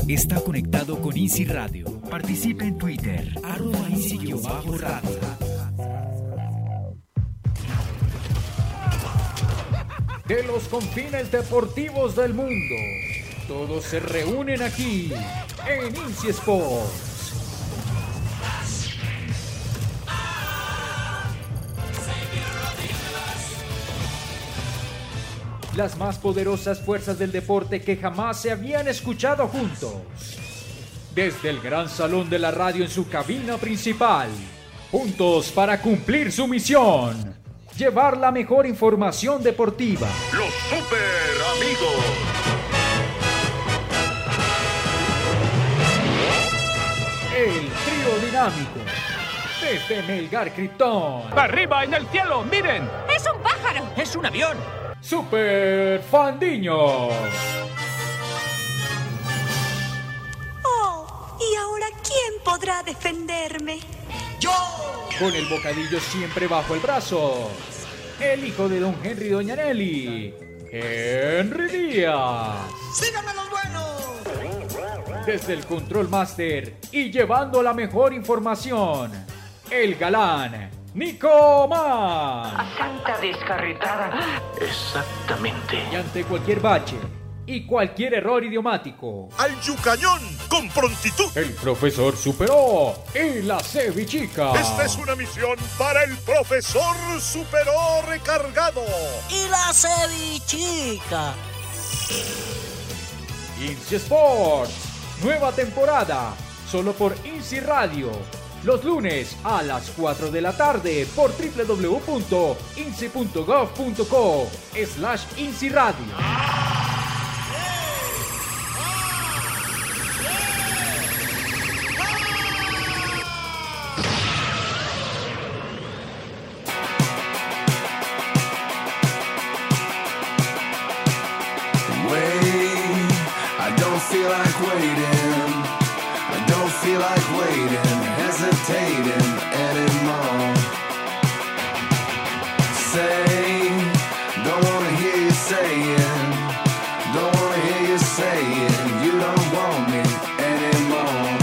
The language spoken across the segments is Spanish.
está conectado con Easy Radio. Participe en Twitter, @Easy_Radio. De los confines deportivos del mundo, todos se reúnen aquí en Easy Sports. Las más poderosas fuerzas del deporte que jamás se habían escuchado juntos. Desde el gran salón de la radio en su cabina principal, juntos para cumplir su misión: llevar la mejor información deportiva. Los super amigos. El trío dinámico. Desde Melgar Krypton. ¡Arriba en el cielo! ¡Miren! ¡Es un pájaro! ¡Es un avión! Super Fandiño. Oh, ¿y ahora quién podrá defenderme? ¡Yo! Con el bocadillo siempre bajo el brazo. El hijo de don Henry y doña Nelly. Henry Díaz. ¡Síganme los buenos! Desde el Control Master y llevando la mejor información, el galán Nico Man. A santa descarretada. Exactamente. Y ante cualquier bache y cualquier error idiomático, Al yucañón con prontitud. el profesor superó y la cevichica. Esta es una misión para el profesor superó recargado. Y la cevichica. Easy Sports, nueva temporada, solo por Easy Radio. Los lunes a las 4 de la tarde por www.easy.gov.co/Easy Radio. I don't feel like waiting. I don't feel like waiting, hesitating anymore. Say, don't wanna hear you saying, don't wanna hear you saying, you don't want me anymore.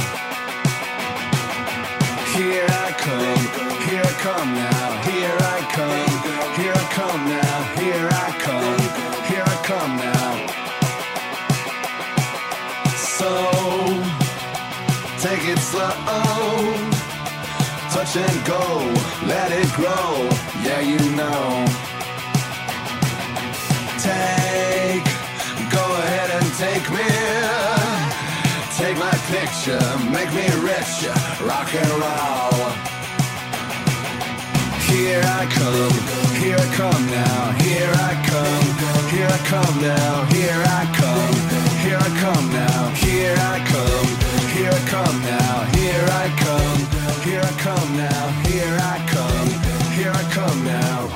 Here I come now, here I come now, here I come now. So, take it slow, touch and go, let it grow, yeah you know. Go ahead and take me, take my picture, make me rich, rock and roll. Here I come now, here I come now, here I come now, here I come now, here I come now, here I come now.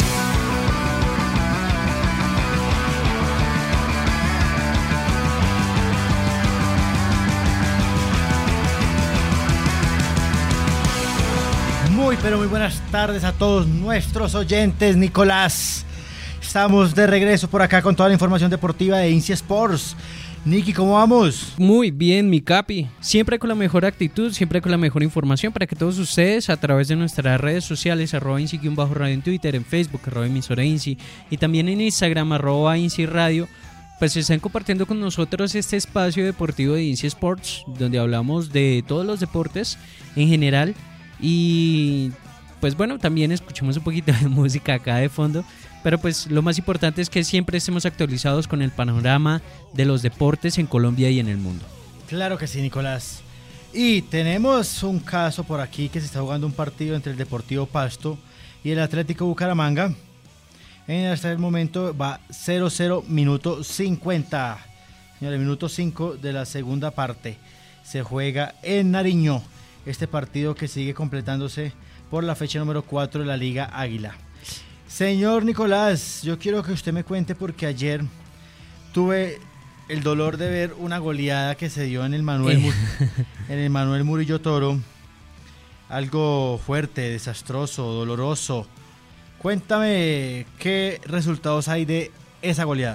Muy pero muy buenas tardes a todos nuestros oyentes, Nicolás. Estamos de regreso por acá con toda la información deportiva de Easy Sports. Nicky, ¿cómo vamos? Muy bien, mi capi. Siempre con la mejor actitud, siempre con la mejor información para que todos ustedes a través de nuestras redes sociales, @Insi_Radio en Twitter, en Facebook, @emisora Insi, y también en Instagram, @Insi Radio, pues están compartiendo con nosotros este espacio deportivo de Easy Sports, donde hablamos de todos los deportes en general. Y pues bueno, también escuchamos un poquito de música acá de fondo, pero pues lo más importante es que siempre estemos actualizados con el panorama de los deportes en Colombia y en el mundo. Claro que sí, Nicolás. Y tenemos un caso por aquí que se está jugando un partido entre el Deportivo Pasto y el Atlético Bucaramanga. Hasta el momento va 0-0, minuto 50. Señores, minuto 5 de la segunda parte. Se juega en Nariño. Este partido que sigue completándose por la fecha número 4 de la Liga Águila. Señor Nicolás, yo quiero que usted me cuente porque ayer tuve el dolor de ver una goleada que se dio en el Manuel Murillo Toro. Algo fuerte, desastroso, doloroso. Cuéntame qué resultados hay de esa goleada.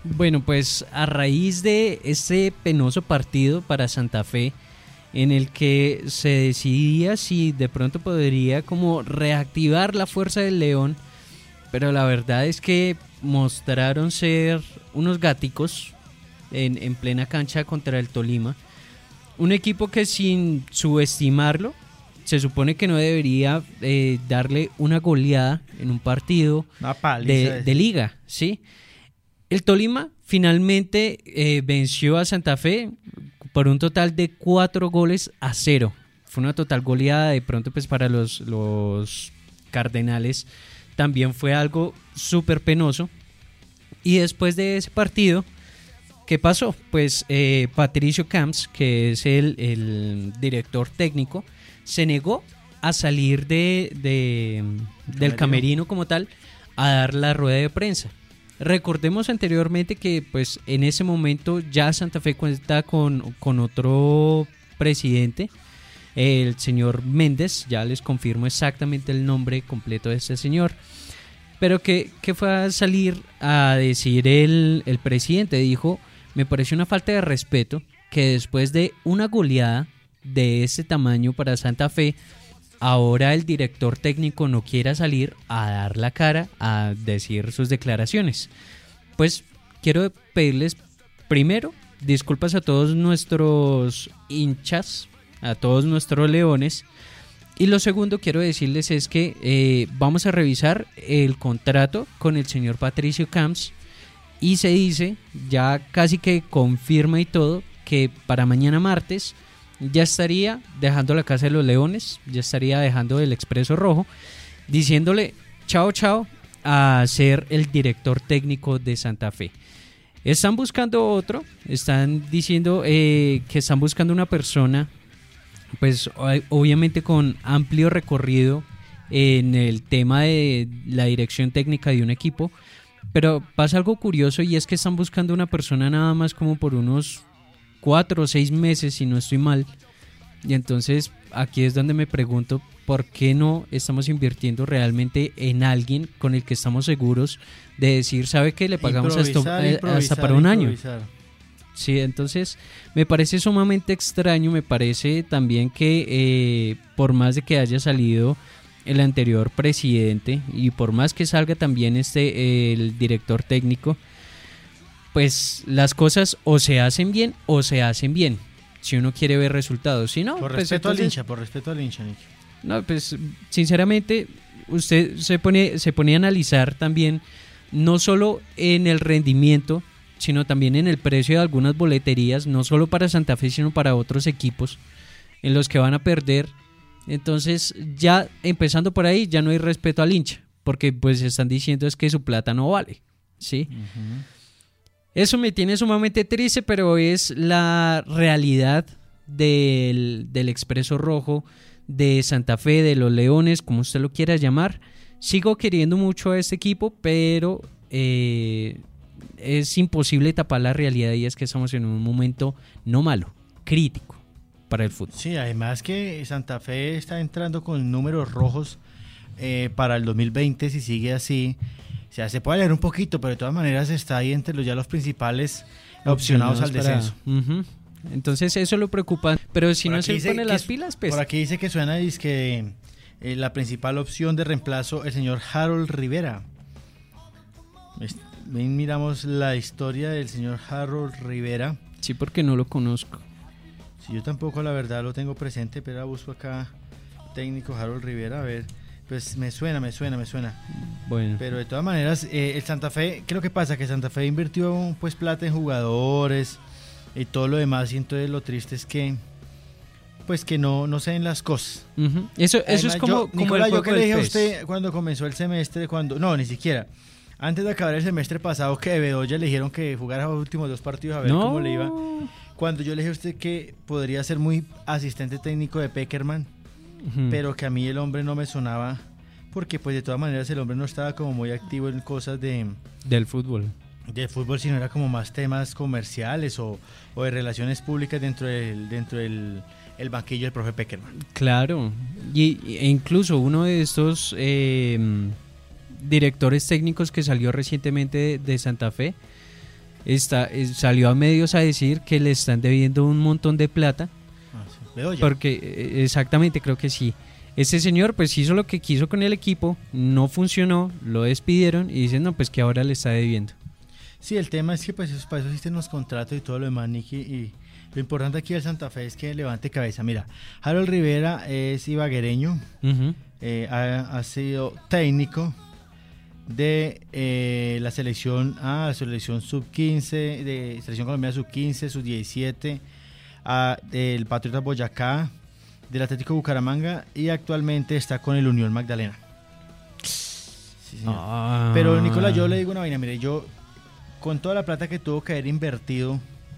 Bueno, pues a raíz de ese penoso partido para Santa Fe, en el que se decidía si de pronto podría como reactivar la fuerza del León, pero la verdad es que mostraron ser unos gáticos en plena cancha contra el Tolima. Un equipo que, sin subestimarlo, se supone que no debería darle una goleada en un partido de liga, ¿sí? El Tolima finalmente venció a Santa Fe por un total de 4-0. Fue una total goleada. De pronto, pues para los Cardenales también fue algo súper penoso. Y después de ese partido, ¿qué pasó? Pues Patricio Camps, que es el director técnico, se negó a salir del camerino como tal a dar la rueda de prensa. Recordemos anteriormente que pues en ese momento ya Santa Fe cuenta con otro presidente, el señor Méndez. Ya les confirmo exactamente el nombre completo de este señor. Pero que fue a salir a decir el presidente. Dijo: me pareció una falta de respeto que después de una goleada de ese tamaño para Santa Fe, ahora el director técnico no quiera salir a dar la cara, a decir sus declaraciones. Pues quiero pedirles primero disculpas a todos nuestros hinchas, a todos nuestros leones. Y lo segundo quiero decirles es que vamos a revisar el contrato con el señor Patricio Camps, y se dice, ya casi que confirma y todo, que para mañana martes ya estaría dejando la Casa de los Leones, ya estaría dejando el Expreso Rojo, diciéndole chao a ser el director técnico de Santa Fe. Están buscando otro, están diciendo que están buscando una persona, pues obviamente con amplio recorrido en el tema de la dirección técnica de un equipo, pero pasa algo curioso, y es que están buscando una persona nada más como por unos 4 o 6 meses, si no estoy mal. Y entonces aquí es donde me pregunto por qué no estamos invirtiendo realmente en alguien con el que estamos seguros de decir, ¿sabe qué? Le pagamos hasta para un año. Sí, entonces me parece sumamente extraño. Me parece también que por más de que haya salido el anterior presidente y por más que salga también el director técnico, pues las cosas o se hacen bien o se hacen bien, si uno quiere ver resultados. Si no, por pues respeto entonces, por respeto al hincha, Nick. No, pues sinceramente usted se pone a analizar también, no solo en el rendimiento, sino también en el precio de algunas boleterías, no solo para Santa Fe, sino para otros equipos en los que van a perder. Entonces, ya empezando por ahí, ya no hay respeto al hincha, porque pues están diciendo es que su plata no vale, ¿sí? Uh-huh. Eso me tiene sumamente triste, pero es la realidad del Expreso Rojo, de Santa Fe, de los Leones, como usted lo quiera llamar. Sigo queriendo mucho a este equipo, pero es imposible tapar la realidad, y es que estamos en un momento no malo, crítico para el fútbol. Sí, además que Santa Fe está entrando con números rojos para el 2020, si sigue así. O sea, se puede leer un poquito, pero de todas maneras está ahí entre los opcionados al descenso. Uh-huh. Entonces eso lo preocupa, pero si no se pone las pilas, pues... Por aquí dice que suena que la principal opción de reemplazo, el señor Harold Rivera. Miramos la historia del señor Harold Rivera. Sí, porque no lo conozco. Sí, yo tampoco, la verdad, lo tengo presente, pero busco acá técnico Harold Rivera, a ver, pues me suena. Bueno. Pero de todas maneras, el Santa Fe, ¿qué es lo que pasa? Que Santa Fe invirtió pues plata en jugadores y todo lo demás, y entonces lo triste es que pues que no se den las cosas. Uh-huh. Eso es como Nicolás, el yo que le dije a pez. usted cuando comenzó el semestre, no, ni siquiera. Antes de acabar el semestre pasado, que de Bedoya le dijeron que jugara los últimos 2 partidos a ver cómo le iba. Cuando yo le dije a usted que podría ser muy asistente técnico de Peckerman, uh-huh, pero que a mí el hombre no me sonaba, porque pues de todas maneras el hombre no estaba como muy activo en cosas del fútbol. De fútbol, sino era como más temas comerciales o de relaciones públicas dentro del banquillo del profe Peckerman. Claro, e incluso uno de estos directores técnicos que salió recientemente de Santa Fe salió a medios a decir que le están debiendo un montón de plata. Bedoya. Porque exactamente, creo que sí. Ese señor pues hizo lo que quiso con el equipo, no funcionó, lo despidieron y dicen no, pues que ahora le está debiendo. Sí, el tema es que pues para eso existen los contratos y todo lo demás, Nicky, y lo importante aquí del Santa Fe es que levante cabeza. Mira, Harold Rivera es ibaguereño, ha sido técnico de la selección sub-15, de selección colombiana sub-15, sub-17, del Patriota Boyacá, del Atlético Bucaramanga, y actualmente está con el Unión Magdalena. Sí, pero Nicolás, yo le digo una vaina, mire, yo con toda la plata que tuvo que haber invertido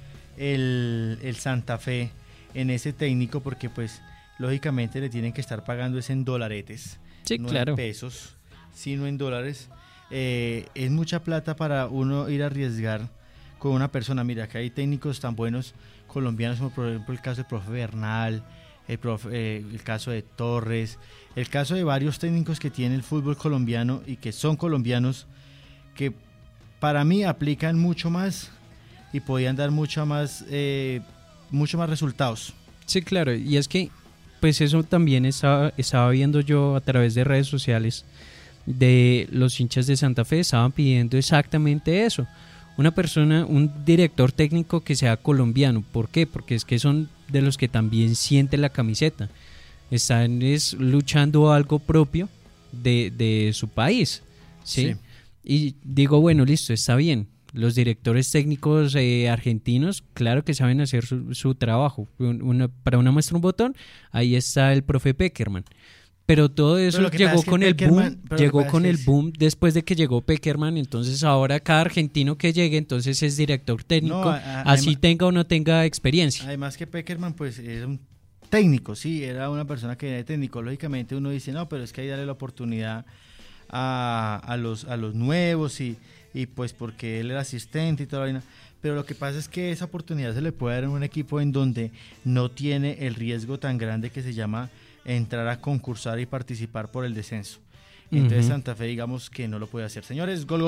el Santa Fe en ese técnico, porque pues lógicamente le tienen que estar pagando es en dolaretes, no en pesos, sino en dólares. Es mucha plata para uno ir a arriesgar con una persona. Mira, que hay técnicos tan buenos colombianos como por ejemplo el caso del profe Bernal, el caso de Torres, el caso de varios técnicos que tiene el fútbol colombiano y que son colombianos, que para mí aplican mucho más y podían dar mucho más resultados. Sí, claro, y es que pues eso también estaba viendo yo a través de redes sociales de los hinchas de Santa Fe, estaban pidiendo exactamente eso. Una persona, un director técnico que sea colombiano. ¿Por qué? Porque es que son de los que también sienten la camiseta. Están luchando algo propio de su país, ¿sí? Sí. Y digo, bueno, listo, está bien. Los directores técnicos argentinos, claro que saben hacer su trabajo. Para una muestra un botón, ahí está el profe Peckerman. Pero todo eso llegó con el boom después de que llegó Peckerman. Entonces ahora cada argentino que llegue entonces es director técnico, así tenga o no tenga experiencia. Además que Peckerman pues es un técnico, sí, era una persona que era técnico. Lógicamente uno dice, no, pero es que hay que darle la oportunidad a los nuevos y pues porque él era asistente y toda la vaina. Pero lo que pasa es que esa oportunidad se le puede dar en un equipo en donde no tiene el riesgo tan grande que se llama entrar a concursar y participar por el descenso. Entonces Santa Fe, digamos que no lo puede hacer. Señores, gol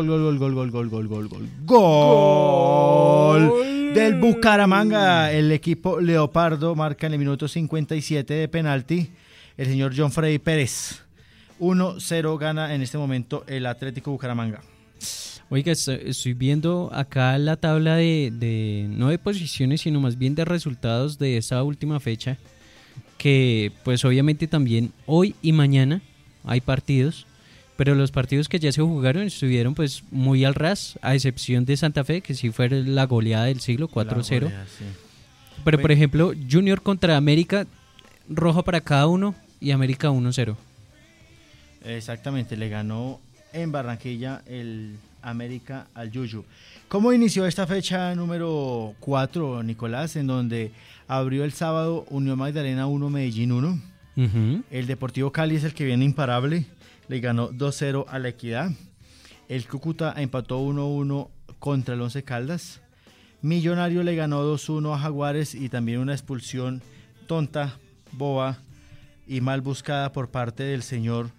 del Bucaramanga. El equipo Leopardo marca en el minuto 57 de penalti el señor John Freddy Pérez. 1-0 gana en este momento el Atlético Bucaramanga. Oiga, estoy viendo acá la tabla de no de posiciones, sino más bien de resultados de esa última fecha, que pues obviamente también hoy y mañana hay partidos, pero los partidos que ya se jugaron estuvieron pues muy al ras, a excepción de Santa Fe, que sí fue la goleada del siglo, 4-0. Sí. Pero por ejemplo, Junior contra América, roja para cada uno y América 1-0. Exactamente, le ganó en Barranquilla el América al Yuyu. ¿Cómo inició esta fecha número 4, Nicolás? En donde abrió el sábado Unión Magdalena 1, Medellín 1. El Deportivo Cali es el que viene imparable, le ganó 2-0 a la Equidad. El Cúcuta empató 1-1 contra el Once Caldas. Millonario le ganó 2-1 a Jaguares, y también una expulsión tonta, boba y mal buscada por parte del señor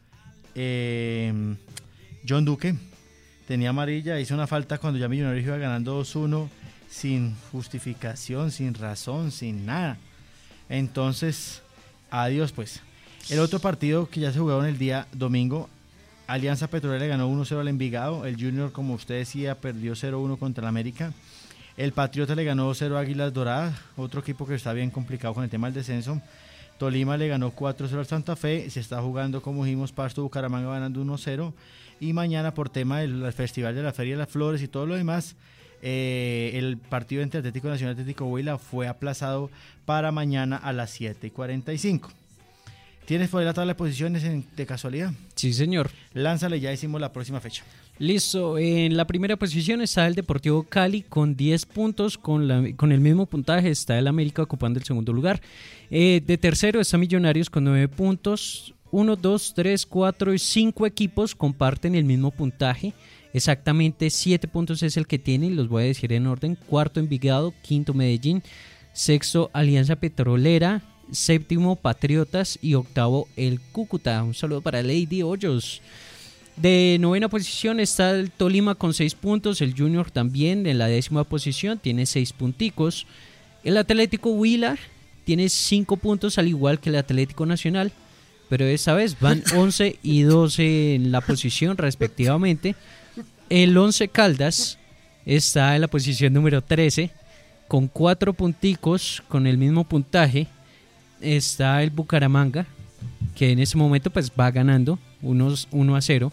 John Duque. Tenía amarilla, hizo una falta cuando ya Millonario iba ganando 2-1, sin justificación, sin razón, sin nada. Entonces, adiós pues. El otro partido que ya se jugaron el día domingo, Alianza Petrolera le ganó 1-0 al Envigado. El Junior, como usted decía, perdió 0-1 contra el América. El Patriota le ganó 2-0 a Águilas Doradas, otro equipo que está bien complicado con el tema del descenso. Tolima le ganó 4-0 al Santa Fe. Se está jugando, como dijimos, Pasto Bucaramanga ganando 1-0. Y mañana, por tema del Festival de la Feria de las Flores y todo lo demás, el partido entre Atlético Nacional y Atlético Huila fue aplazado para mañana a las 7:45. ¿Tienes por ahí la tabla de posiciones de casualidad? Sí, señor. Lánzale, ya hicimos la próxima fecha. Listo, en la primera posición está el Deportivo Cali con 10 puntos, con el mismo puntaje está el América ocupando el segundo lugar. De tercero está Millonarios con 9 puntos. 1, 2, 3, 4 y 5 equipos comparten el mismo puntaje. Exactamente 7 puntos es el que tienen, los voy a decir en orden. Cuarto Envigado, quinto Medellín, sexto Alianza Petrolera, séptimo Patriotas y octavo el Cúcuta. Un saludo para Lady Hoyos. De novena posición está el Tolima con 6 puntos, el Junior también en la 10ª posición, tiene 6 punticos. El Atlético Huila tiene 5 puntos al igual que el Atlético Nacional, pero esta vez van 11 y 12 en la posición respectivamente. El Once Caldas está en la posición número 13 con 4 punticos con el mismo puntaje. Está el Bucaramanga, que en ese momento pues va ganando 1-0.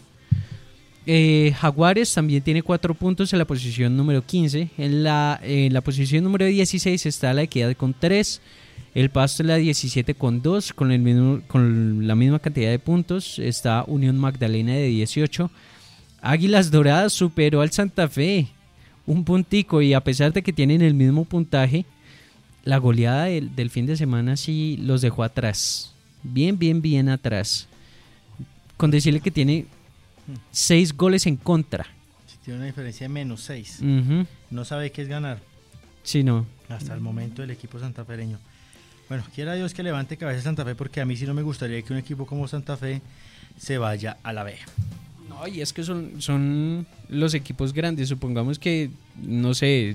Jaguares también tiene 4 puntos en la posición número 15. En la posición número 16 está la Equidad con 3. El Pasto en la 17 con 2, con la misma cantidad de puntos. Está Unión Magdalena de 18. Águilas Doradas superó al Santa Fe, un puntico, y a pesar de que tienen el mismo puntaje, la goleada del fin de semana sí los dejó atrás. Bien atrás. Con decirle que tiene 6 goles en contra. Sí, tiene una diferencia de menos 6. No sabe qué es ganar. Sí, no. Hasta el momento el equipo santafereño. Bueno, quiera Dios que levante cabeza Santa Fe, porque a mí sí no me gustaría que un equipo como Santa Fe se vaya a la B. No, y es que son los equipos grandes. Supongamos que, no sé,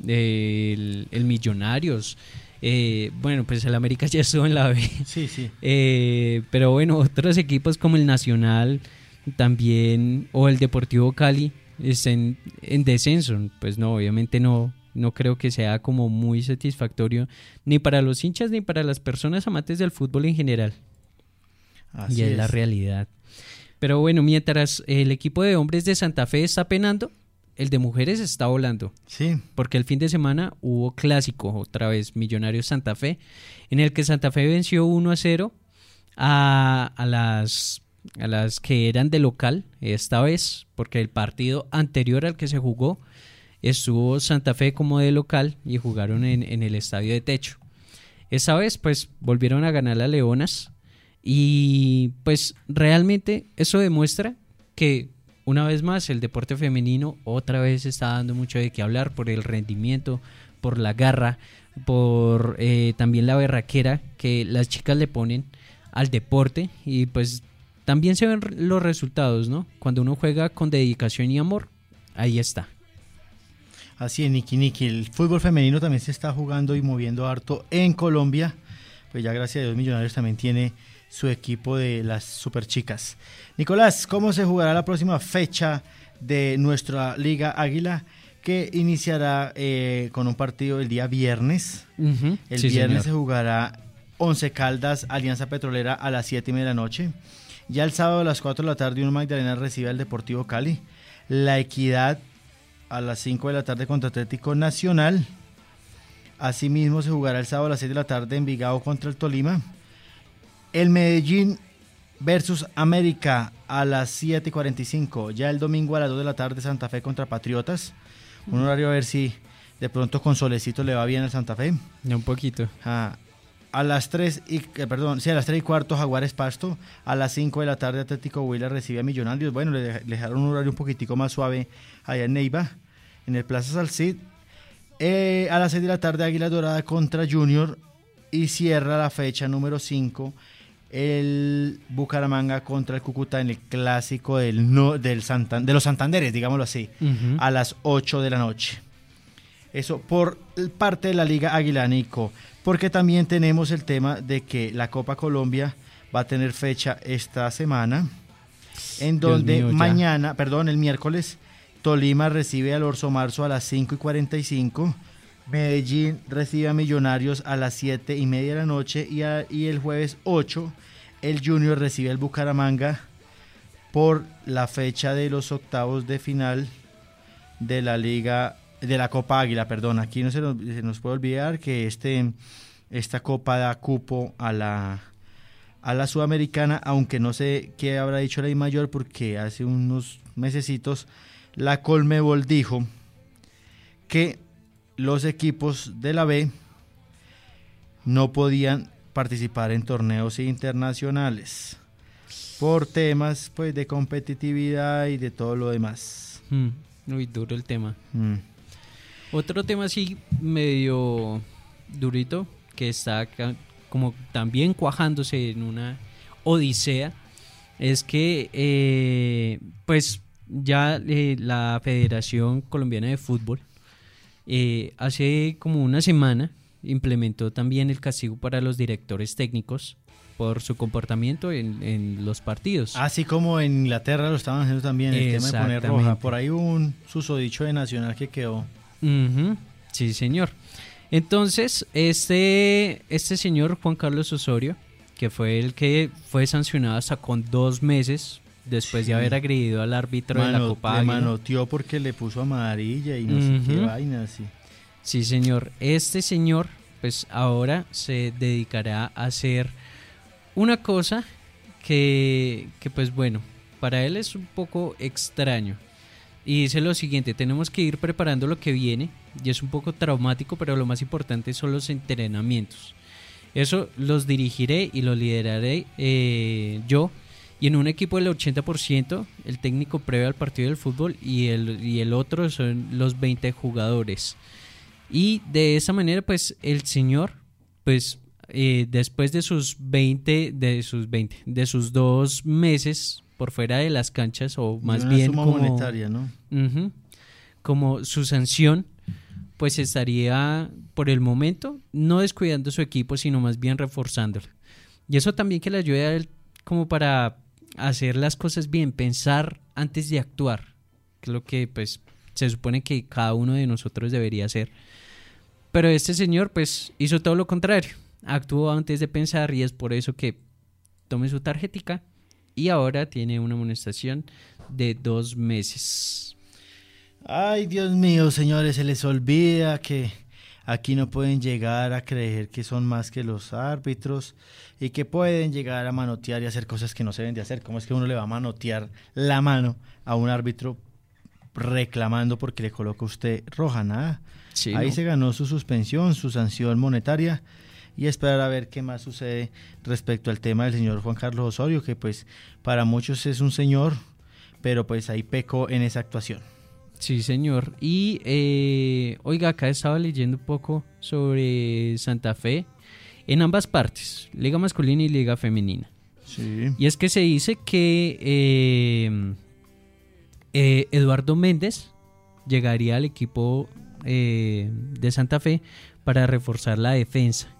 el Millonarios. Bueno, pues el América ya estuvo en la B. Sí. Pero bueno, otros equipos como el Nacional también, o el Deportivo Cali, estén en descenso. Pues no, obviamente no creo que sea como muy satisfactorio ni para los hinchas ni para las personas amantes del fútbol en general. Así y es la realidad. Pero bueno, mientras el equipo de hombres de Santa Fe está penando, el de mujeres está volando. Sí. Porque el fin de semana hubo clásico, otra vez, Millonarios Santa Fe, en el que Santa Fe venció 1-0 a las que eran de local, esta vez, porque el partido anterior al que se jugó estuvo Santa Fe como de local y jugaron en el estadio de techo. Esta vez pues volvieron a ganar las Leonas y pues realmente eso demuestra que una vez más el deporte femenino otra vez está dando mucho de qué hablar por el rendimiento, por la garra, por también la berraquera que las chicas le ponen al deporte, y pues también se ven los resultados, ¿no? Cuando uno juega con dedicación y amor, ahí está. Así es, Niki. El fútbol femenino también se está jugando y moviendo harto en Colombia. Pues ya gracias a Dios Millonarios también tiene su equipo de las superchicas. Nicolás, ¿cómo se jugará la próxima fecha de nuestra Liga Águila, que iniciará con un partido el día viernes? El sí, viernes señor. Se jugará Once Caldas, Alianza Petrolera a las 7:30 de la noche. Ya el sábado a las 4 de la tarde Unión Magdalena recibe al Deportivo Cali. La Equidad a las 5 de la tarde contra Atlético Nacional. Asimismo se jugará el sábado a las 6 de la tarde Envigado contra el Tolima. El Medellín versus América a las 7:45. Ya el domingo a las 2 de la tarde Santa Fe contra Patriotas. Un horario a ver si de pronto con solecito le va bien al Santa Fe. Ya un poquito. A las 3:15 Jaguares Pasto. A las 5 de la tarde Atlético Huila recibe a Millonarios. Bueno, le dejaron un horario un poquitico más suave allá en Neiva, en el Plaza Salcid. A las 6 de la tarde Águila Dorada contra Junior. Y cierra la fecha número 5 el Bucaramanga contra el Cúcuta en el clásico de los Santanderes, digámoslo así, a las 8 de la noche. Eso por parte de la Liga Águila, Nico, porque también tenemos el tema de que la Copa Colombia va a tener fecha esta semana, en donde el miércoles, Tolima recibe al Orso Marzo a las 5:45, Medellín recibe a Millonarios a las 7:30 de la noche, y el jueves 8 el Junior recibe al Bucaramanga por la fecha de los octavos de final de la Copa Águila, perdón. Aquí no se nos puede olvidar que esta copa da cupo a la Sudamericana, aunque no sé qué habrá dicho la DIMAYOR, porque hace unos mesecitos la Colmebol dijo que los equipos de la B no podían participar en torneos internacionales por temas pues de competitividad y de todo lo demás. Muy duro el tema. Otro tema así medio durito que está acá, como también cuajándose en una odisea, es que pues ya la Federación Colombiana de Fútbol hace como una semana implementó también el castigo para los directores técnicos por su comportamiento en los partidos. Así como en Inglaterra lo estaban haciendo también, el tema de poner roja. Por ahí hubo un susodicho de Nacional que quedó. Sí, señor. Entonces, este señor Juan Carlos Osorio, que fue el que fue sancionado hasta con 2 meses después de haber agredido al árbitro de la Copa Águila. Le manoteó porque le puso amarilla y no sé qué vaina así. Sí, señor. Este señor, pues ahora se dedicará a hacer una cosa que pues bueno, para él es un poco extraño. Y dice lo siguiente: tenemos que ir preparando lo que viene, y es un poco traumático, pero lo más importante son los entrenamientos. Eso los dirigiré y los lideraré yo, y en un equipo del 80%, el técnico previo al partido del fútbol y el otro son los 20 jugadores. Y de esa manera, pues el señor, pues después de sus 2 meses por fuera de las canchas, o más bien suma como monetaria, ¿no? Como su sanción, pues estaría por el momento no descuidando su equipo, sino más bien reforzándolo. Y eso también que le ayude a él como para hacer las cosas bien, pensar antes de actuar, que es lo que pues se supone que cada uno de nosotros debería hacer. Pero este señor pues hizo todo lo contrario, actuó antes de pensar, y es por eso que tome su tarjetica y ahora tiene una amonestación de 2 meses. Ay, Dios mío, señores, se les olvida que aquí no pueden llegar a creer que son más que los árbitros y que pueden llegar a manotear y hacer cosas que no se deben de hacer. ¿Cómo es que uno le va a manotear la mano a un árbitro reclamando porque le coloca usted roja? Nada. Sí, ahí no. Se ganó su suspensión, su sanción monetaria, y esperar a ver qué más sucede respecto al tema del señor Juan Carlos Osorio, que pues para muchos es un señor, pero pues ahí pecó en esa actuación. Sí, señor. Y oiga, acá estaba leyendo un poco sobre Santa Fe en ambas partes, liga masculina y liga femenina. Sí. Y es que se dice que Eduardo Méndez llegaría al equipo de Santa Fe para reforzar la defensa.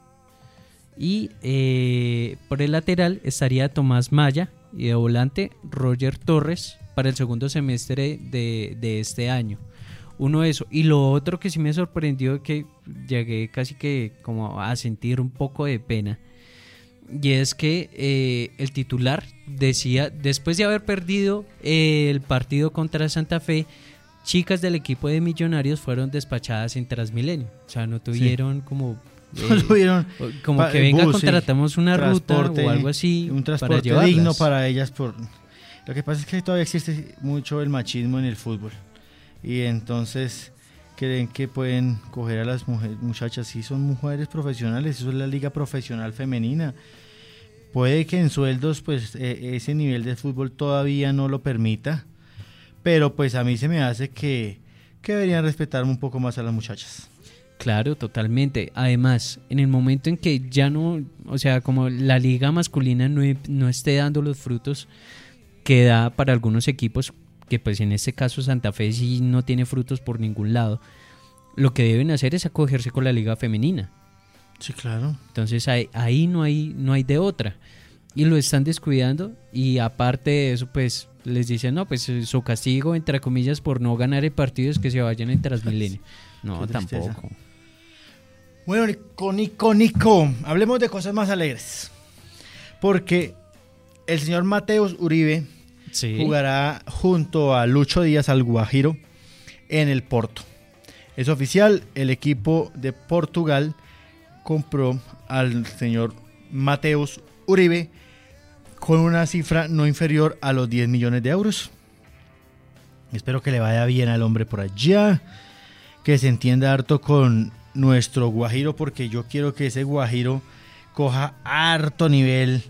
Y por el lateral estaría Tomás Maya, y de volante Roger Torres para el segundo semestre de este año. Uno de eso. Y lo otro que sí me sorprendió, que llegué casi que como a sentir un poco de pena, y es que el titular decía, después de haber perdido el partido contra Santa Fe, chicas del equipo de Millonarios fueron despachadas en Transmilenio. O sea, no tuvieron como que venga, bus, contratamos una ruta o algo así, un transporte para digno para ellas. Lo que pasa es que todavía existe mucho el machismo en el fútbol, y entonces creen que pueden coger a las muchachas. Sí, son mujeres profesionales, eso es la liga profesional femenina. Puede que en sueldos pues ese nivel de fútbol todavía no lo permita, pero pues a mí se me hace que deberían respetar un poco más a las muchachas. Claro, totalmente. Además, en el momento en que ya no, o sea, como la liga masculina no esté dando los frutos que da para algunos equipos, que pues en este caso Santa Fe sí no tiene frutos por ningún lado, lo que deben hacer es acogerse con la liga femenina. Sí, claro. Entonces ahí no hay de otra. Y lo están descuidando, y aparte de eso pues les dicen, no, pues su castigo entre comillas por no ganar el partido es que se vayan en Transmilenio. No, tampoco. Bueno, Nico, hablemos de cosas más alegres, porque el señor Mateus Uribe jugará junto a Lucho Díaz al Guajiro en el Porto. Es oficial, el equipo de Portugal compró al señor Mateus Uribe con una cifra no inferior a los 10 millones de euros. Espero que le vaya bien al hombre por allá, que se entienda harto con nuestro Guajiro, porque yo quiero que ese Guajiro coja harto nivel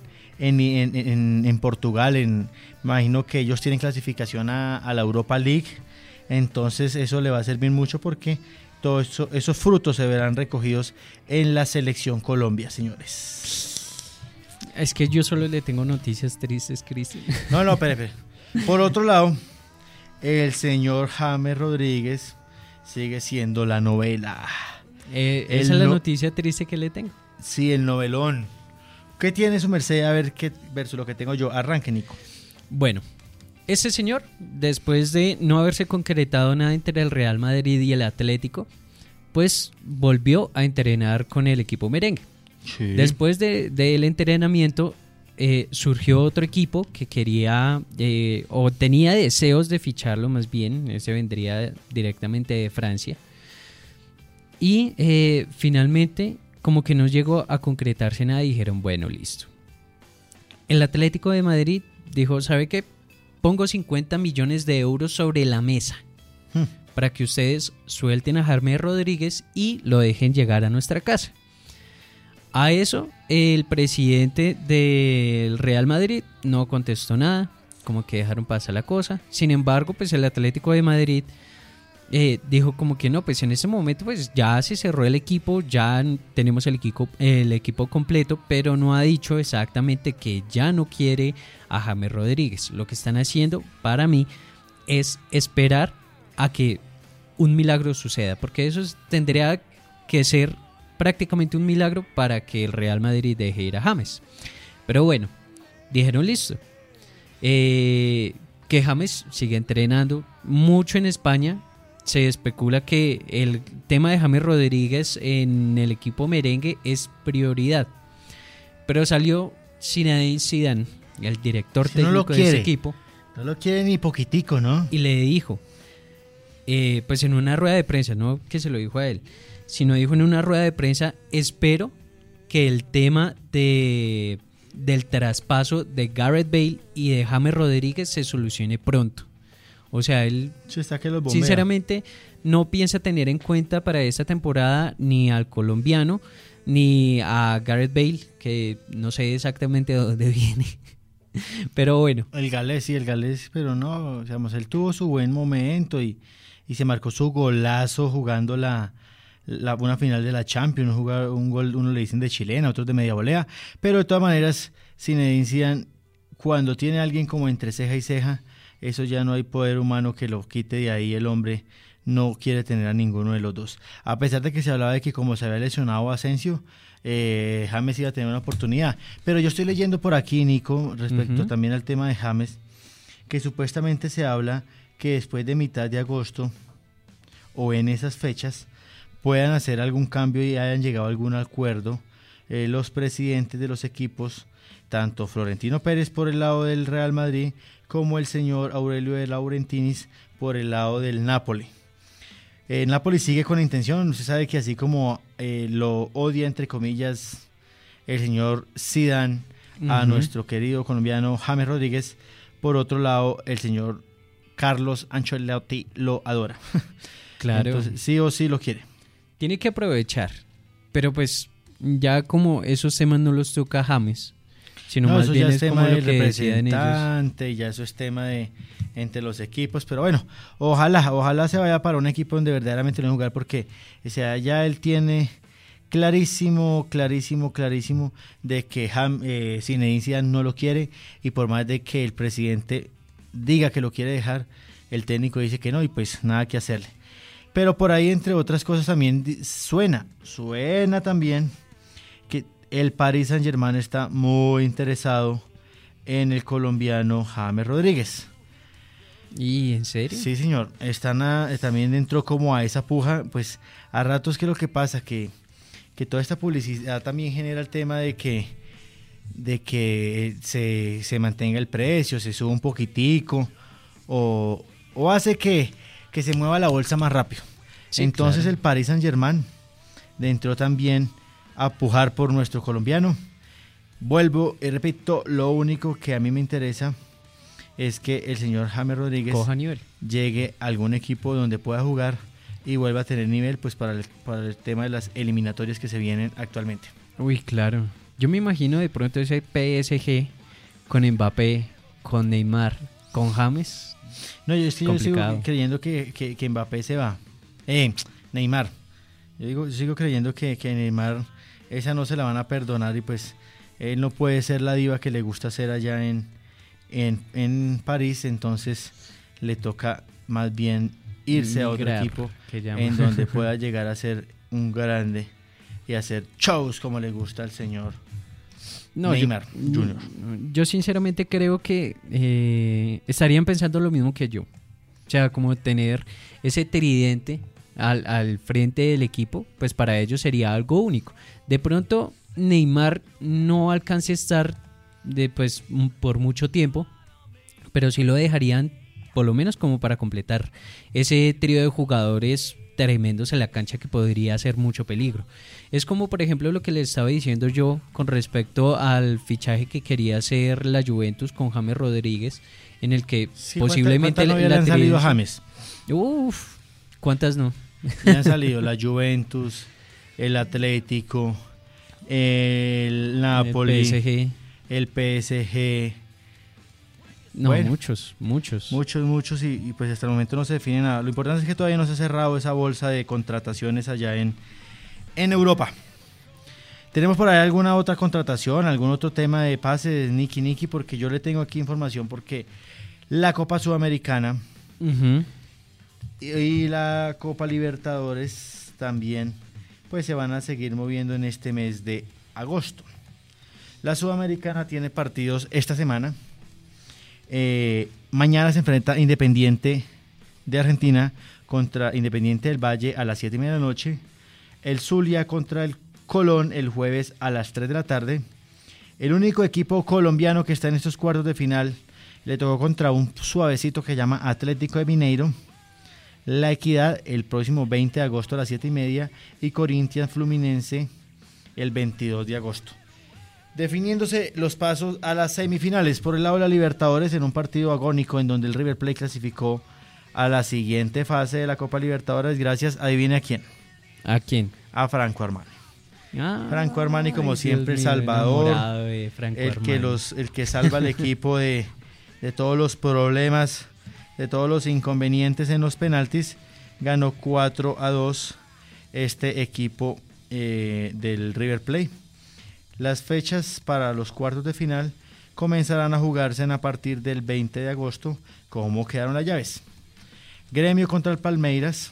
en Portugal. Imagino que ellos tienen clasificación a la Europa League, entonces eso le va a servir mucho, porque todos esos frutos se verán recogidos en la selección Colombia, señores. Es que yo solo le tengo noticias tristes, Cristian. No, espere. Por otro lado, el señor James Rodríguez sigue siendo la novela. Esa es la noticia triste que le tengo. Sí, el novelón. ¿Qué tiene su merced? A ver qué versus lo que tengo yo. Arranque, Nico. Bueno, este señor, después de no haberse concretado nada entre el Real Madrid y el Atlético, pues volvió a entrenar con el equipo merengue. Sí. Después del entrenamiento surgió otro equipo que quería o tenía deseos de ficharlo, más bien, ese vendría directamente de Francia. Y finalmente, como que no llegó a concretarse nada, dijeron, bueno, listo. El Atlético de Madrid dijo, ¿sabe qué? Pongo 50 millones de euros sobre la mesa para que ustedes suelten a James Rodríguez y lo dejen llegar a nuestra casa. A eso, el presidente del Real Madrid no contestó nada, como que dejaron pasar la cosa. Sin embargo, pues el Atlético de Madrid dijo como que no, pues en ese momento pues ya se cerró el equipo, ya tenemos el equipo completo, pero no ha dicho exactamente que ya no quiere a James Rodríguez. Lo que están haciendo para mí es esperar a que un milagro suceda, porque eso tendría que ser prácticamente un milagro para que el Real Madrid deje ir a James. Pero bueno, dijeron listo. Que James sigue entrenando mucho en España. Se especula que el tema de James Rodríguez en el equipo merengue es prioridad. Pero salió Zinedine Zidane, el director técnico de ese equipo. No lo quiere ni poquitico, ¿no? Y le dijo, pues en una rueda de prensa, no que se lo dijo a él, sino dijo en una rueda de prensa, espero que el tema del traspaso de Gareth Bale y de James Rodríguez se solucione pronto. O sea, él sinceramente no piensa tener en cuenta para esta temporada ni al colombiano ni a Gareth Bale, que no sé exactamente de dónde viene. Pero bueno. El galés, pero no, digamos, él tuvo su buen momento y se marcó su golazo jugando una final de la Champions, un gol, uno le dicen de chilena, otros de media volea, pero de todas maneras, Zinedine Zidane, cuando tiene a alguien como entre ceja y ceja, eso ya no hay poder humano que lo quite de ahí. El hombre no quiere tener a ninguno de los dos, a pesar de que se hablaba de que como se había lesionado Asensio, James iba a tener una oportunidad. Pero yo estoy leyendo por aquí, Nico, respecto también al tema de James, que supuestamente se habla que después de mitad de agosto o en esas fechas puedan hacer algún cambio y hayan llegado a algún acuerdo los presidentes de los equipos, tanto Florentino Pérez por el lado del Real Madrid como el señor Aurelio de Laurentiis por el lado del Napoli. Napoli sigue con la intención, usted sabe que así como lo odia entre comillas el señor Zidane a nuestro querido colombiano James Rodríguez, por otro lado el señor Carlos Ancelotti lo adora. Claro. Entonces sí o sí lo quiere. Tiene que aprovechar, pero pues ya como esos temas no los toca James, sino más bien es como lo que deciden ellos. Ya eso es tema de entre los equipos, pero bueno, ojalá se vaya para un equipo donde verdaderamente no jugar, porque o sea, ya él tiene clarísimo de que Zinedine Zidane no lo quiere, y por más de que el presidente diga que lo quiere dejar, el técnico dice que no, y pues nada que hacerle. Pero por ahí, entre otras cosas, también suena también que el Paris Saint-Germain está muy interesado en el colombiano James Rodríguez. ¿Y en serio? Sí, señor. También entró como a esa puja, pues a ratos que lo que pasa, que toda esta publicidad también genera el tema de que se mantenga el precio, se suba un poquitico, o hace que se mueva la bolsa más rápido. Sí, entonces claro. El Paris Saint-Germain entró también a pujar por nuestro colombiano. Vuelvo y repito, lo único que a mí me interesa es que el señor James Rodríguez llegue a algún equipo donde pueda jugar y vuelva a tener nivel, pues para el tema de las eliminatorias que se vienen actualmente. Uy, claro. Yo me imagino de pronto ese PSG con Mbappé, con Neymar, con James. No, yo sigo creyendo que Mbappé se va. Neymar. Yo sigo creyendo que Neymar, esa no se la van a perdonar, y pues Él no puede ser la diva que le gusta ser allá en París, entonces le toca más bien irse a otro equipo en donde pueda llegar a ser un grande y hacer shows como le gusta al señor Neymar Jr. Yo sinceramente creo que estarían pensando lo mismo que yo. O sea, como tener ese tridente al frente del equipo, pues para ellos sería algo único. De pronto Neymar no alcance a estar por mucho tiempo, pero sí lo dejarían por lo menos como para completar ese trío de jugadores tremendos en la cancha que podría hacer mucho peligro. Es como por ejemplo lo que les estaba diciendo yo con respecto al fichaje que quería hacer la Juventus con James Rodríguez, en el que posiblemente ¿cuántas no le han salido a James? ¿Cuántas no? Le han salido la Juventus, el Atlético, el Napoli, el PSG. No, bueno, muchos y pues hasta el momento no se define nada. Lo importante es que todavía no se ha cerrado esa bolsa de contrataciones allá en Europa. ¿Tenemos por ahí alguna otra contratación, algún otro tema de pases, Niki? Porque yo le tengo aquí información porque la Copa Sudamericana y la Copa Libertadores también pues se van a seguir moviendo en este mes de agosto. La Sudamericana tiene partidos esta semana. Mañana se enfrenta Independiente de Argentina contra Independiente del Valle a las 7:30 de la noche. El Zulia contra el Colón el jueves a las 3 de la tarde. El único equipo colombiano que está en estos cuartos de final le tocó contra un suavecito que se llama Atlético de Mineiro. La Equidad el próximo 20 de agosto a las 7:30 y Corinthians Fluminense el 22 de agosto. Definiéndose los pasos a las semifinales por el lado de la Libertadores en un partido agónico en donde el River Plate clasificó a la siguiente fase de la Copa Libertadores gracias, adivine a quién. ¿A quién? A Franco Armani. Franco Armani como siempre el salvador, el que salva al equipo de todos los problemas, de todos los inconvenientes en los penaltis. Ganó 4-2 este equipo del River Plate. Las fechas para los cuartos de final comenzarán a jugarse a partir del 20 de agosto. ¿Cómo quedaron las llaves? Gremio contra el Palmeiras.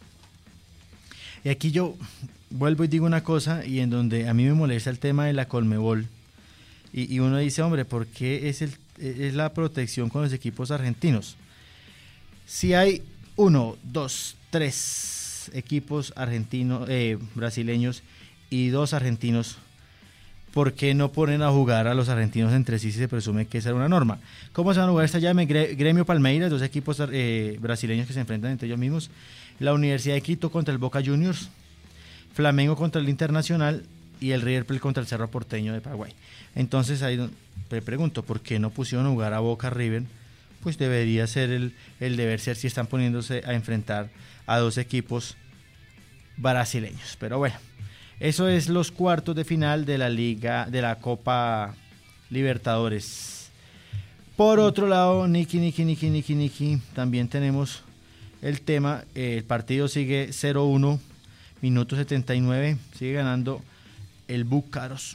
Y aquí yo vuelvo y digo una cosa, y en donde a mí me molesta el tema de la Conmebol. Y uno dice, hombre, ¿por qué es la protección con los equipos argentinos? Si hay 1, 2, 3 equipos argentinos, brasileños y 2 argentinos, ¿por qué no ponen a jugar a los argentinos entre sí si se presume que esa era una norma? ¿Cómo se van a jugar esta llave? Gremio Palmeiras, 2 equipos brasileños que se enfrentan entre ellos mismos. La Universidad de Quito contra el Boca Juniors. Flamengo contra el Internacional y el River Plate contra el Cerro Porteño de Paraguay. Entonces ahí me pregunto, ¿por qué no pusieron a jugar a Boca River? Pues debería ser el deber ser si están poniéndose a enfrentar a 2 equipos brasileños. Pero bueno, eso es los cuartos de final de la Liga, de la Copa Libertadores. Por otro lado, Niki, también tenemos el tema, el partido sigue 0-1, minuto 79, sigue ganando el Bucaramanga.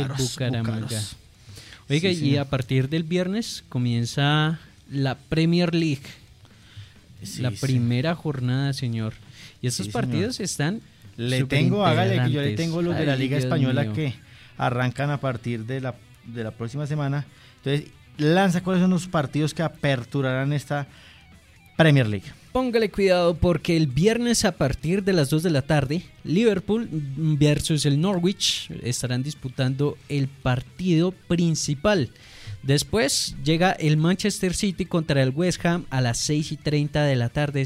Oiga, sí, y a partir del viernes comienza la Premier League, la primera jornada, señor. Y estos partidos están... hágale que yo le tengo los de la Liga Española que arrancan a partir de la próxima semana. Entonces, lanza cuáles son los partidos que aperturarán esta Premier League. Póngale cuidado porque el viernes a partir de las 2 de la tarde, Liverpool versus el Norwich estarán disputando el partido principal. Después llega el Manchester City contra el West Ham a las 6:30 de la tarde,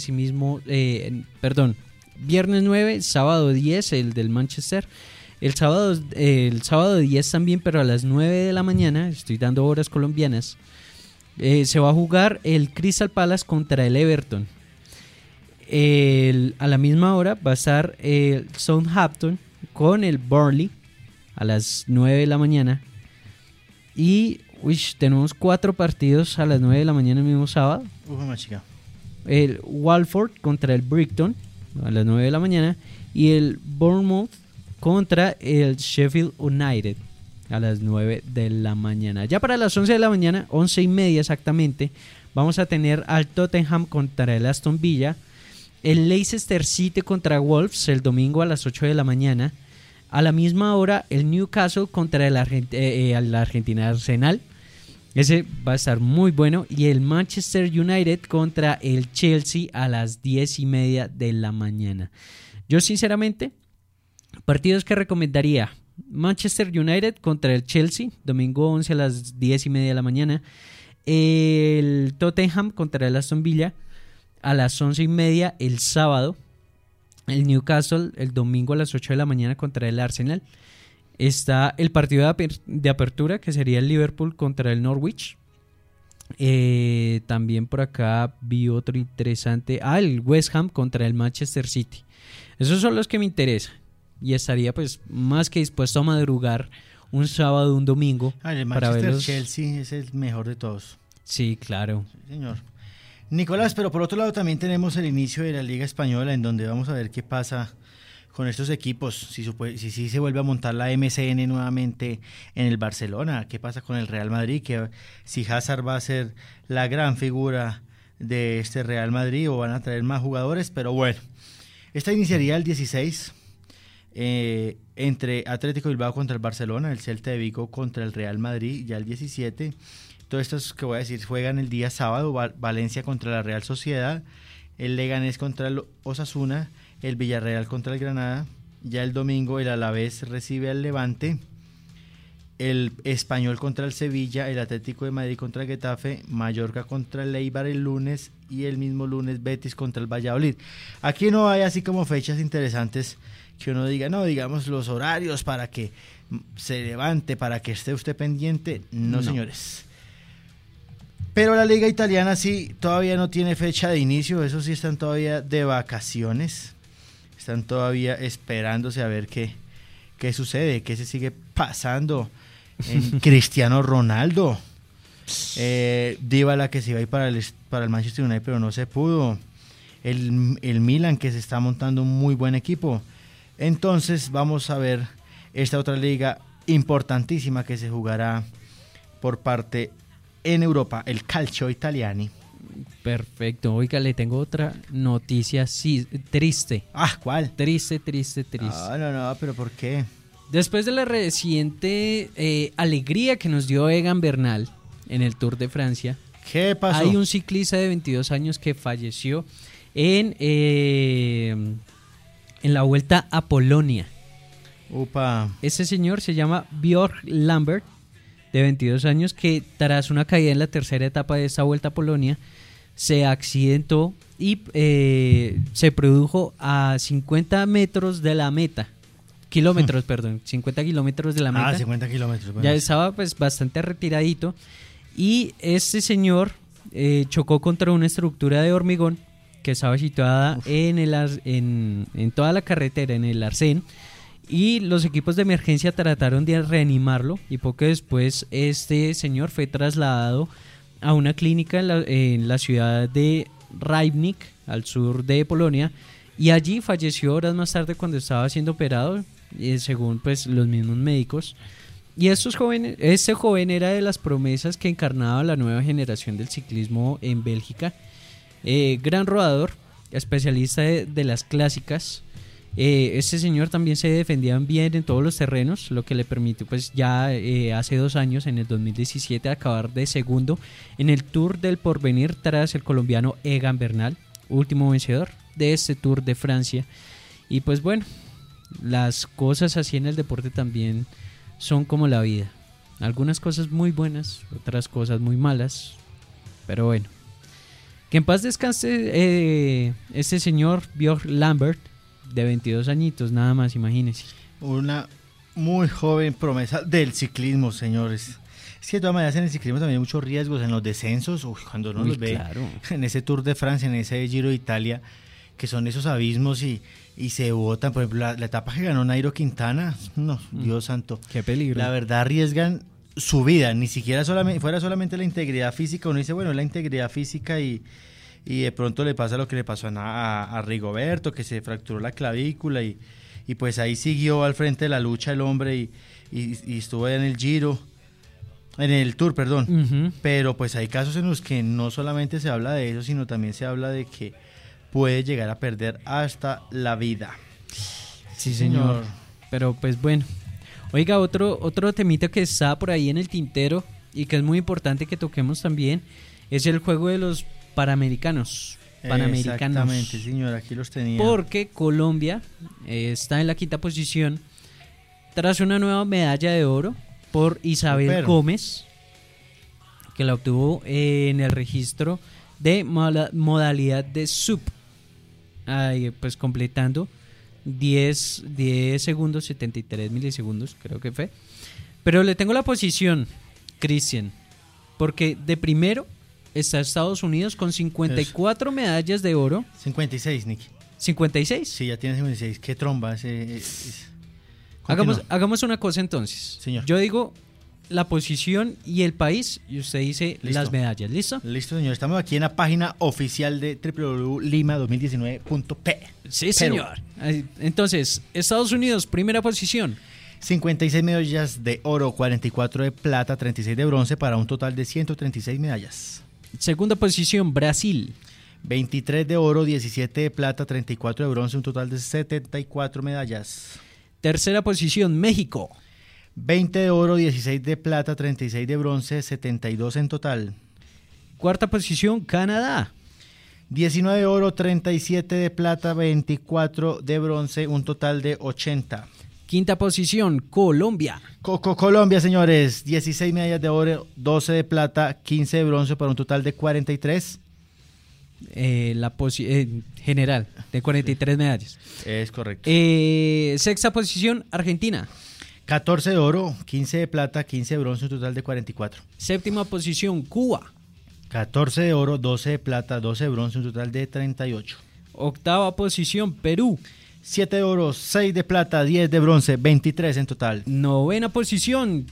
viernes 9, sábado 10, el del Manchester. El sábado 10 también, pero a las 9 de la mañana, estoy dando horas colombianas, se va a jugar el Crystal Palace contra el Everton. A la misma hora va a estar el Southampton con el Burnley a las 9 de la mañana. Y tenemos 4 partidos a las 9 de la mañana el mismo sábado. El Watford contra el Brighton a las 9 de la mañana y el Bournemouth contra el Sheffield United a las 9 de la mañana. Ya para las 11 de la mañana, 11:30 exactamente, vamos a tener al Tottenham contra el Aston Villa, el Leicester City contra Wolves el domingo a las 8 de la mañana. A la misma hora, el Newcastle contra el Argentina Arsenal. Ese va a estar muy bueno. Y el Manchester United contra el Chelsea a las 10:30 de la mañana. Yo sinceramente, partidos que recomendaría: Manchester United contra el Chelsea, domingo 11 a las 10:30 de la mañana. El Tottenham contra el Aston Villa a las 11:30 el sábado. El Newcastle el domingo a las 8 de la mañana contra el Arsenal. Está el partido de apertura, que sería el Liverpool contra el Norwich. También por acá vi otro interesante. El West Ham contra el Manchester City. Esos son los que me interesan. Y estaría pues más que dispuesto a madrugar un sábado o un domingo. El para Manchester verlos. Chelsea es el mejor de todos. Sí, claro. Sí, señor. Nicolás, pero por otro lado también tenemos el inicio de la Liga Española, en donde vamos a ver qué pasa con estos equipos, si se vuelve a montar la MSN nuevamente en el Barcelona, qué pasa con el Real Madrid, que si Hazard va a ser la gran figura de este Real Madrid o van a traer más jugadores, pero bueno, esta iniciaría el 16 entre Atlético Bilbao contra el Barcelona, el Celta de Vigo contra el Real Madrid, ya el 17, todos estos que voy a decir juegan el día sábado, Valencia contra la Real Sociedad, el Leganés contra el Osasuna, el Villarreal contra el Granada, ya el domingo el Alavés recibe al Levante, el Español contra el Sevilla, el Atlético de Madrid contra el Getafe, Mallorca contra el Eibar el lunes y el mismo lunes Betis contra el Valladolid. Aquí no hay así como fechas interesantes que uno diga, no, digamos los horarios para que se levante, para que esté usted pendiente, no. Señores. Pero la Liga Italiana sí todavía no tiene fecha de inicio, eso sí están todavía de vacaciones. Están todavía esperándose a ver qué sucede, qué se sigue pasando en Cristiano Ronaldo. Dybala que se iba a ir para el Manchester United, pero no se pudo. El Milan que se está montando un muy buen equipo. Entonces vamos a ver esta otra liga importantísima que se jugará por parte en Europa, el Calcio Italiani. Perfecto. Oiga, le tengo otra noticia triste. ¿Cuál? Triste. No, pero ¿por qué? Después de la reciente alegría que nos dio Egan Bernal en el Tour de Francia, ¿qué pasó? Hay un ciclista de 22 años que falleció en la Vuelta a Polonia. Upa. Ese señor se llama Björn Lambert, de 22 años, que tras una caída en la tercera etapa de esta Vuelta a Polonia se accidentó y se produjo a 50 metros de la meta. 50 kilómetros de la meta. 50 kilómetros. Bueno. Ya estaba pues bastante retiradito y este señor chocó contra una estructura de hormigón que estaba situada en toda la carretera, en el arcén. Y los equipos de emergencia trataron de reanimarlo y poco después este señor fue trasladado a una clínica en la ciudad de Rybnik, al sur de Polonia, y allí falleció horas más tarde cuando estaba siendo operado, según pues los mismos médicos. Y este joven era de las promesas que encarnaba la nueva generación del ciclismo en Bélgica, gran rodador, especialista de las clásicas. Este señor también se defendía bien en todos los terrenos, lo que le permitió pues ya hace 2 años, en el 2017, acabar de segundo en el Tour del Porvenir tras el colombiano Egan Bernal, último vencedor de este Tour de Francia. Y pues bueno, las cosas así en el deporte también son como la vida, algunas cosas muy buenas, otras cosas muy malas, pero bueno, que en paz descanse este señor Björn Lambert, de 22 añitos, nada más, imagínense. Una muy joven promesa del ciclismo, señores. Es que de todas maneras en el ciclismo también hay muchos riesgos en los descensos. Cuando uno los ve, claro, en ese Tour de Francia, en ese Giro de Italia, que son esos abismos y se botan. Por ejemplo, la etapa que ganó Nairo Quintana, no, Dios santo. Qué peligro. La verdad arriesgan su vida, ni siquiera fuera solamente la integridad física. Uno dice, bueno, la integridad física y de pronto le pasa lo que le pasó a Rigoberto, que se fracturó la clavícula y pues ahí siguió al frente de la lucha el hombre y estuvo en el Giro, en el Tour, perdón. Pero pues hay casos en los que no solamente se habla de eso, sino también se habla de que puede llegar a perder hasta la vida. Sí, señor. Pero pues bueno. Oiga, otro temita que está por ahí en el tintero y que es muy importante que toquemos también es el juego de los Panamericanos. Exactamente, señor, aquí los tenía. Porque Colombia está en la 5ª posición tras una nueva medalla de oro por Isabel Gómez, que la obtuvo en el registro de modalidad de sub, pues completando 10 segundos, 73 milisegundos, creo que fue. Pero le tengo la posición, Cristian, porque de primero está Estados Unidos con 54 medallas de oro. 56, Nicky. ¿56? Sí, ya tiene 56. ¿Qué tromba? Hagamos una cosa entonces. Señor. Yo digo la posición y el país y usted dice las medallas. ¿Listo? Listo, señor. Estamos aquí en la página oficial de www.lima2019.p. Sí, señor. Entonces, Estados Unidos, primera posición. 56 medallas de oro, 44 de plata, 36 de bronce para un total de 136 medallas. Segunda posición, Brasil. 23 de oro, 17 de plata, 34 de bronce, un total de 74 medallas. Tercera posición, México. 20 de oro, 16 de plata, 36 de bronce, 72 en total. Cuarta posición, Canadá. 19 de oro, 37 de plata, 24 de bronce, un total de 80. Quinta posición, Colombia. Colombia, señores, 16 medallas de oro, 12 de plata, 15 de bronce para un total de 43. General, de 43 medallas. Es correcto. Sexta posición, Argentina. 14 de oro, 15 de plata, 15 de bronce, un total de 44. Séptima posición, Cuba. 14 de oro, 12 de plata, 12 de bronce, un total de 38. Octava posición, Perú. 7 de oro, 6 de plata, 10 de bronce, 23 en total. Novena posición,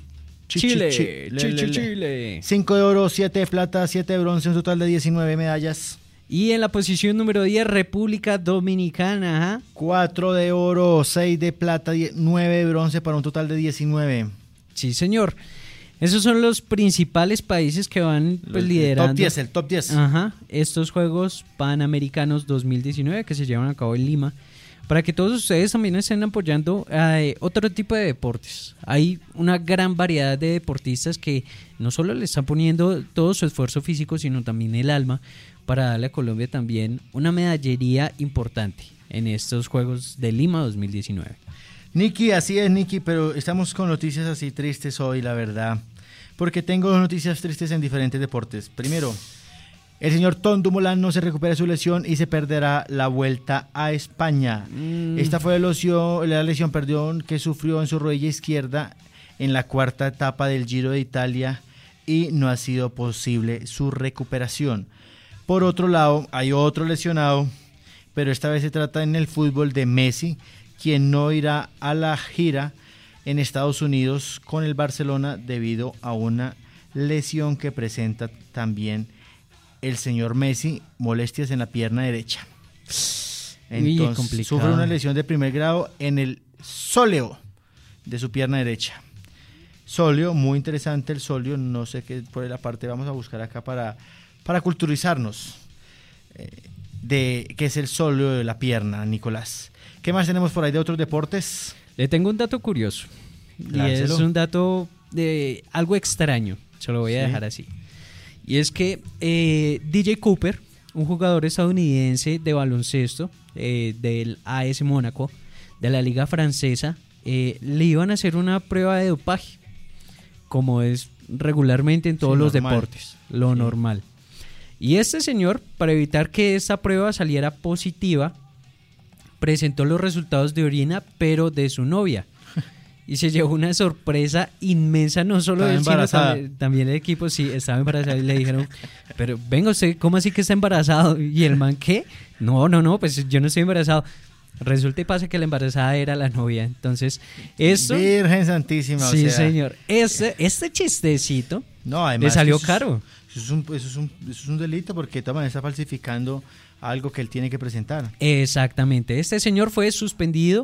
Chile. 5 de oro, 7 de plata, 7 de bronce, un total de 19 medallas. Y en la posición número 10, República Dominicana. 4 de oro, 6 de plata, 9 de bronce para un total de 19. Sí, señor. Esos son los principales países que van pues, liderando. El top 10. Ajá, estos Juegos Panamericanos 2019 que se llevan a cabo en Lima. Para que todos ustedes también estén apoyando otro tipo de deportes. Hay una gran variedad de deportistas que no solo le están poniendo todo su esfuerzo físico, sino también el alma para darle a Colombia también una medallería importante en estos Juegos de Lima 2019. Nicky, así es, Nicky, pero estamos con noticias así tristes hoy, la verdad. Porque tengo noticias tristes en diferentes deportes. Primero, el señor Tom Dumoulin no se recupera de su lesión y se perderá la Vuelta a España. Esta fue la lesión que sufrió en su rodilla izquierda en la cuarta etapa del Giro de Italia y no ha sido posible su recuperación. Por otro lado, hay otro lesionado, pero esta vez se trata en el fútbol de Messi, quien no irá a la gira en Estados Unidos con el Barcelona debido a una lesión que presenta también el señor Messi, molestias en la pierna derecha. Entonces, sufre una lesión de primer grado en el sóleo de su pierna derecha. Sóleo, muy interesante el sóleo, no sé qué por la parte vamos a buscar acá para culturizarnos de qué es el sóleo de la pierna, Nicolás. ¿Qué más tenemos por ahí de otros deportes? Le tengo un dato curioso. Láncelo. Y es un dato de algo extraño, se lo voy a dejar así. Y es que DJ Cooper, un jugador estadounidense de baloncesto del AS Mónaco, de la liga francesa, le iban a hacer una prueba de dopaje, como es regularmente en todos los deportes, lo normal. Y este señor, para evitar que esta prueba saliera positiva, presentó los resultados de orina, pero de su novia. Y se llevó una sorpresa inmensa, no solo de él, sino también el equipo. Sí, estaba embarazada y le dijeron, pero venga usted, ¿cómo así que está embarazado? Y el man, ¿qué? No, pues yo no estoy embarazado. Resulta y pasa que la embarazada era la novia. Entonces, esto... Virgen Santísima. Sí, señor. Este chistecito además, le salió caro. Eso es un delito porque de todas maneras está falsificando algo que él tiene que presentar. Exactamente. Este señor fue suspendido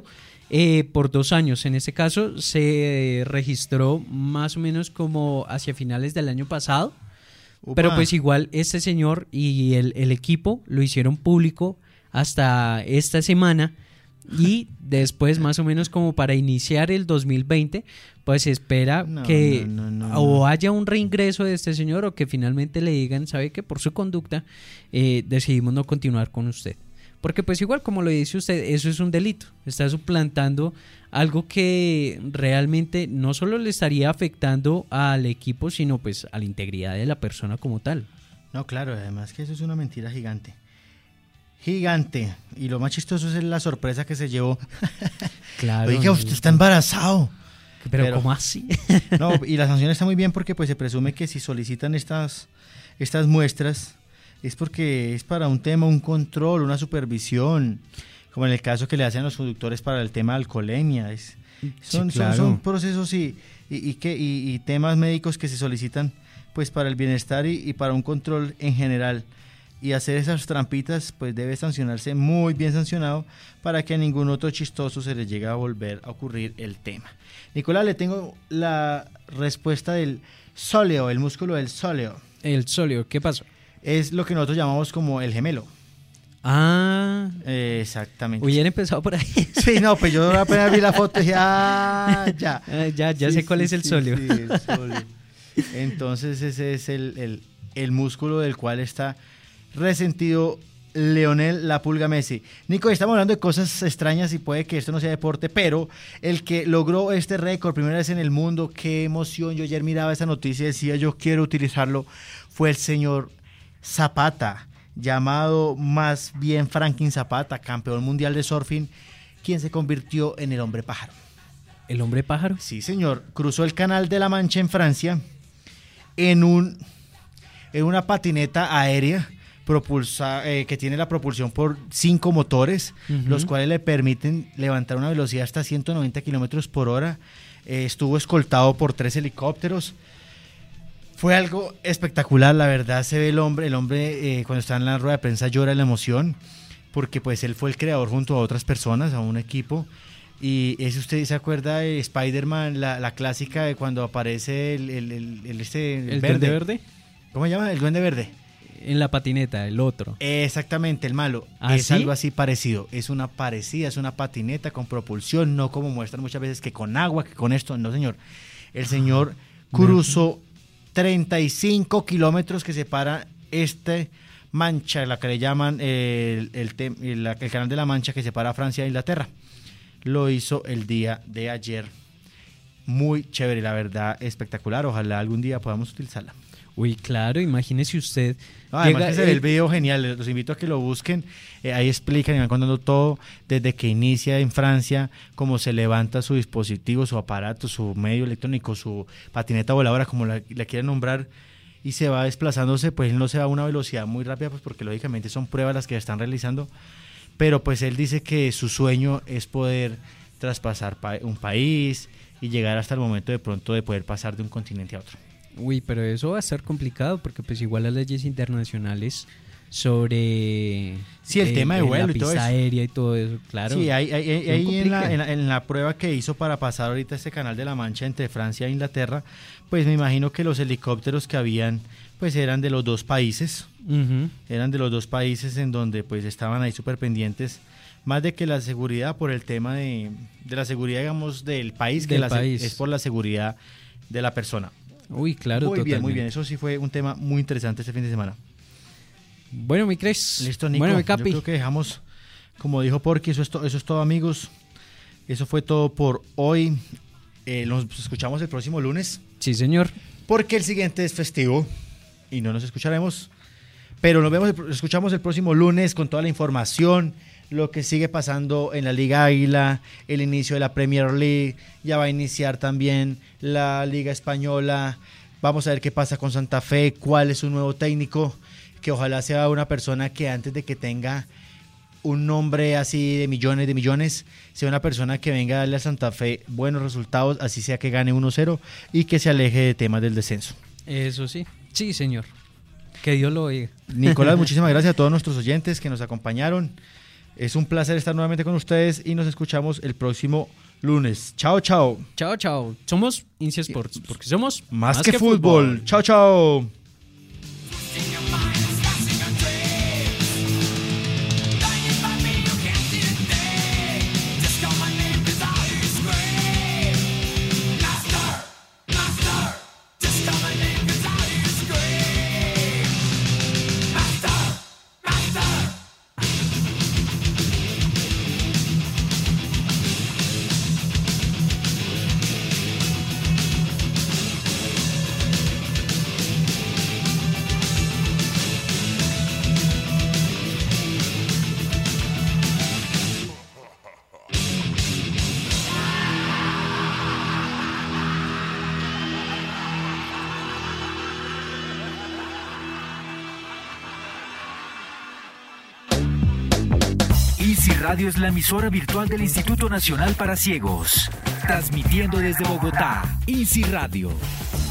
por 2 años. En este caso se registró más o menos como hacia finales del año pasado. Upa. Pero pues igual este señor y el equipo lo hicieron público hasta esta semana y después más o menos como para iniciar el 2020 pues se espera que o haya un reingreso de este señor o que finalmente le digan, sabe que por su conducta decidimos no continuar con usted. Porque pues igual como lo dice usted, eso es un delito, está suplantando algo que realmente no solo le estaría afectando al equipo, sino pues a la integridad de la persona como tal. No, claro, además que eso es una mentira gigante. Gigante. Y lo más chistoso es la sorpresa que se llevó. Claro. Oiga, usted está embarazado. Pero ¿cómo así? No, y la sanción está muy bien porque pues se presume que si solicitan estas muestras es porque es para un tema, un control, una supervisión, como en el caso que le hacen los conductores para el tema de alcoholemia. Son procesos y temas médicos que se solicitan pues para el bienestar y para un control en general. Y hacer esas trampitas pues debe sancionarse muy bien sancionado para que a ningún otro chistoso se le llegue a volver a ocurrir el tema. Nicolás, le tengo la respuesta del sóleo, el músculo del sóleo. El sóleo, ¿qué pasó? Es lo que nosotros llamamos como el gemelo. Ah, exactamente. Hubieran empezado por ahí. Sí, no, pues yo apenas vi la foto y dije, ya. Ya sí, sé cuál es el sóleo. Sí, el sóleo. Entonces ese es el músculo del cual está resentido Leonel La Pulga Messi. Nico, estamos hablando de cosas extrañas y puede que esto no sea deporte, pero el que logró este récord, primera vez en el mundo, qué emoción. Yo ayer miraba esa noticia y decía, yo quiero utilizarlo, fue el señor Zapata, llamado más bien Franklin Zapata, campeón mundial de surfing, quien se convirtió en el hombre pájaro. ¿El hombre pájaro? Sí, señor. Cruzó el Canal de la Mancha en Francia en una patineta aérea que tiene la propulsión por 5 motores, los cuales le permiten levantar una velocidad hasta 190 kilómetros por hora. Estuvo escoltado por 3 helicópteros. Fue algo espectacular, la verdad. Se ve el hombre cuando está en la rueda de prensa llora de la emoción, porque pues él fue el creador junto a otras personas, a un equipo. Y usted se acuerda de Spider-Man, la clásica de cuando aparece el Duende Verde. ¿Cómo se llama? El Duende Verde. En la patineta, el otro. Exactamente, el malo. ¿Ah, es sí? algo así parecido. Es una patineta con propulsión, no como muestran muchas veces que con agua, que con esto. No, señor. El señor cruzó 35 kilómetros que separa Mancha, la que le llaman el Canal de la Mancha, que separa Francia e Inglaterra. Lo hizo el día de ayer. Muy chévere, la verdad, espectacular. Ojalá algún día podamos utilizarla. Uy, claro, imagínese usted. Además que se ve el video genial, los invito a que lo busquen. Ahí explican y van contando todo desde que inicia en Francia, cómo se levanta su dispositivo, su aparato, su medio electrónico, su patineta voladora, como la quieran nombrar, y se va desplazándose. Pues él no se va a una velocidad muy rápida, pues porque lógicamente son pruebas las que están realizando, pero pues él dice que su sueño es poder traspasar un país y llegar hasta el momento de pronto de poder pasar de un continente a otro. Uy, pero eso va a ser complicado porque pues igual las leyes internacionales sobre el tema de vuelo la y todo pista eso. aérea y todo eso, claro. Sí, ahí en la prueba que hizo para pasar ahorita este Canal de la Mancha entre Francia e Inglaterra, pues me imagino que los helicópteros que habían pues eran de los dos países. Eran de los dos países en donde pues estaban ahí súper pendientes, más de que la seguridad por el tema de la seguridad, digamos, del país, es por la seguridad de la persona. Uy, claro, muy bien. Eso sí fue un tema muy interesante este fin de semana. Bueno, mi Cres. Listo, Nico. Bueno, mi Capi. Yo creo que dejamos, como dijo Porky, eso es todo, amigos. Eso fue todo por hoy. Nos escuchamos el próximo lunes. Sí, señor. Porque el siguiente es festivo y no nos escucharemos. Pero escuchamos el próximo lunes con toda la información, lo que sigue pasando en la Liga Águila, el inicio de la Premier League, ya va a iniciar también la Liga Española, vamos a ver qué pasa con Santa Fe, cuál es su nuevo técnico, que ojalá sea una persona que antes de que tenga un nombre así de millones, sea una persona que venga a darle a Santa Fe buenos resultados, así sea que gane 1-0 y que se aleje de temas del descenso. Eso sí, sí, señor. Que Dios lo oiga. Nicolás, muchísimas gracias a todos nuestros oyentes que nos acompañaron. Es un placer estar nuevamente con ustedes y nos escuchamos el próximo lunes. Chao, chao. Chao, chao. Somos INSI Sports porque somos más que fútbol. Chao, chao. INSI Radio es la emisora virtual del Instituto Nacional para Ciegos. Transmitiendo desde Bogotá, INSI Radio.